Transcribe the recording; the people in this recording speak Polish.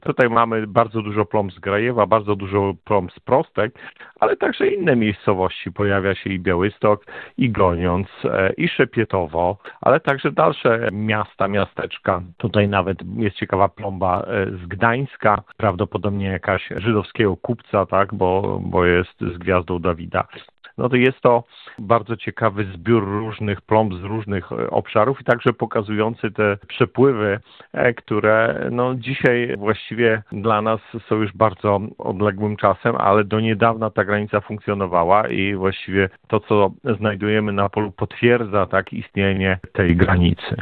Tutaj mamy bardzo dużo plomb z Grajewa, bardzo dużo plomb z Prostek, ale także inne miejscowości. Pojawia się i Białystok, i Goniądz, i Szepietowo, ale także dalsze miasta, miasteczka. Tutaj nawet jest ciekawa plomba z Gdańska, prawdopodobnie jakaś żydowskiego kupca, tak, bo jest z gwiazdą Dawida. No to jest to bardzo ciekawy zbiór różnych plomb z różnych obszarów i także pokazujący te przepływy, które no dzisiaj właściwie dla nas są już bardzo odległym czasem, ale do niedawna ta granica funkcjonowała i właściwie to, co znajdujemy na polu potwierdza tak istnienie tej granicy.